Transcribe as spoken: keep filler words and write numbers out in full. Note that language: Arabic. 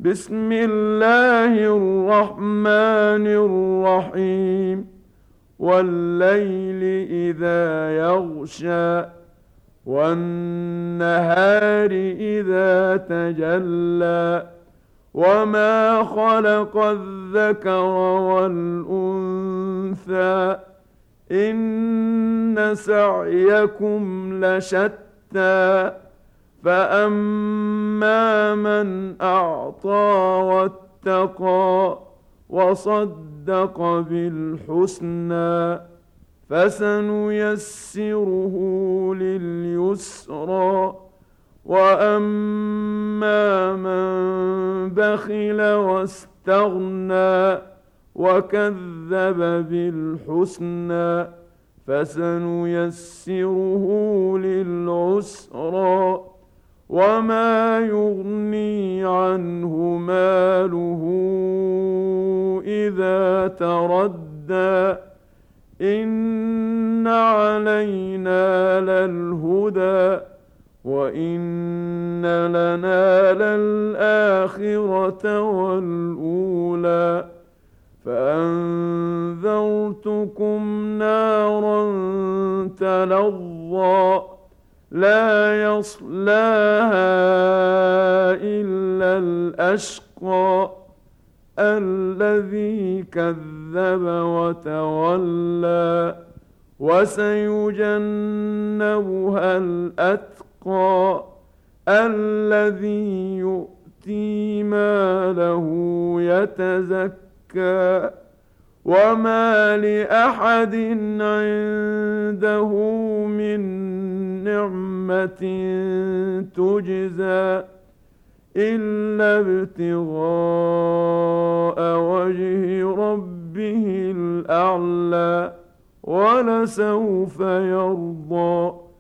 بسم الله الرحمن الرحيم والليل إذا يغشى والنهار إذا تجلى وما خلق الذكر والأنثى إن سعيكم لشتى فأما من أعطى واتقى وصدق بالحسنى فسنيسره لليسرى وأما من بخل واستغنى وكذب بالحسنى فسنيسره للعسرى وما يغني عنه ماله إذا تردى إن علينا للهدى وإن لنا للآخرة والأولى فأنذرتكم نارا تلظى لا يصلاها إلا الأشقى الذي كذب وتولى وسيجنبها الأتقى الذي يؤتي ماله يتزكى وما لأحد عنده من نعمة تجزى إلا ابتغاء وجه ربه الأعلى ولسوف يرضى.